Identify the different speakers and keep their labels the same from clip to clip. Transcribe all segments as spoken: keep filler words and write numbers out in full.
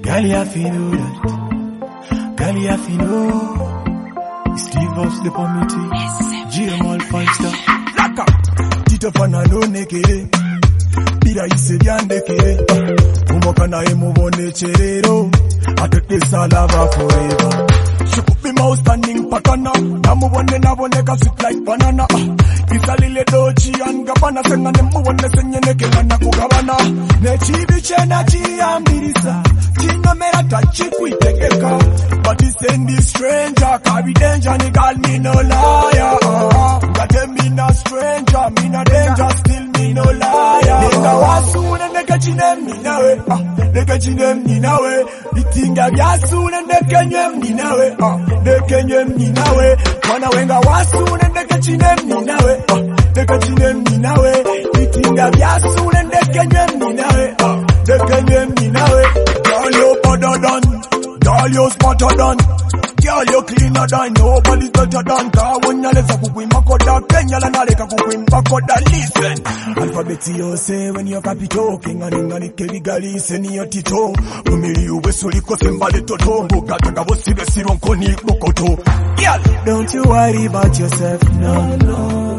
Speaker 1: Girl, you have to know that. Girl, you have to know. Steve of the committee. G M all five star. Laka. Tito fana no neke. Bira ise diandeke. Umoka na emu bone cherero. I take this all over forever. She put me mouse standing patana. Namu one na one ka sweet like banana. Isalile dochi and gabana senga nemu one senye neke wana kugabana. Nechi biche na chi ambirisa. Chinga mera tachi kuitekeka. But this ain't this stranger. Carry danger, ni call me no liar. Got them me no stranger. Me no danger, still me no liar. Nigga wasu na neka chinem ni nawe. Neka chinem ni nawe. Itinga biasu na neka nyem ni nawe. Neka nyem ni nawe. Wana wenga wasu na neka chinem ni nawe. Neka chinem ni nawe. Itinga biasu na neka nyem ni nawe. Neka nyem ni nawe. Girl, you better done. Girl, you smarter done. Girl, you cleaner than. Nobody's better than. Cause when you listen to Queen Bakoda, Kenya la naleka ku Queen Bakoda. Listen. Alphabet you say when you copy talking. Aninga ni keli gali seni yo tito. Umili uwe suli ko sembale toto. Bugata kabo sibe sironko ni kokoto. Girl, don't you worry about yourself, no, no.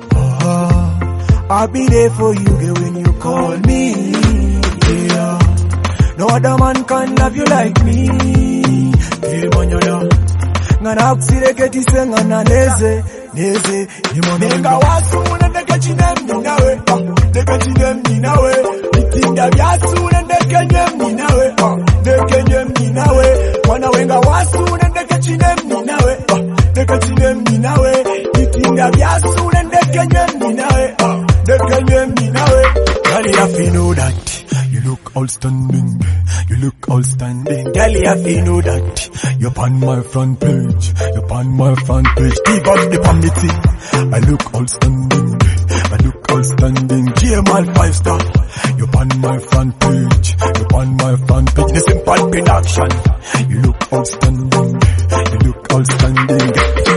Speaker 1: Oh, I'll be there for you, girl, when you call me. Yeah. No other man can love you like me. Hey, manyana. Ngana aksire keti senga na neze. Neze, ni mwana. Nenga wasu na neke chinem ni nawe. Neke chinem ni nawe. Itinga biasu na neke nyem ni nawe. Neke nyem ni nawe. Wana wenga wasu na neke chinem ni nawe. Neke chinem ni nawe. Itinga biasu na neke nyem ni nawe. Neke nyem ni nawe. Girl, you have to know that. You look outstanding, you look outstanding. Girl, you have to know that. You're on my front page, you're on my front page. Give us the committee. I look outstanding, I look outstanding. G M L five star. You're on my front page, you're on my front page. The simple production. You look outstanding, you look outstanding.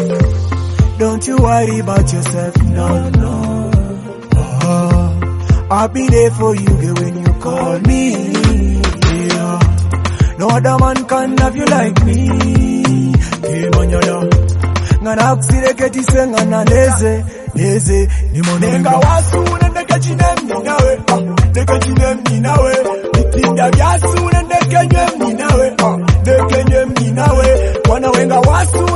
Speaker 1: Don't you worry about yourself, no, no. Oh, I'll be there for you, girl, when you call me. Yeah. No other man can love you like me. Hey, manyana. Ngana aksire keti senga na neze. Neze, ni mwana. Nenga wasu na neka chinem ni nawe. Neka chinem ni nawe. Itinga biasu na neka nyem ni nawe. Neka nyem ni nawe. Wana wenga wasu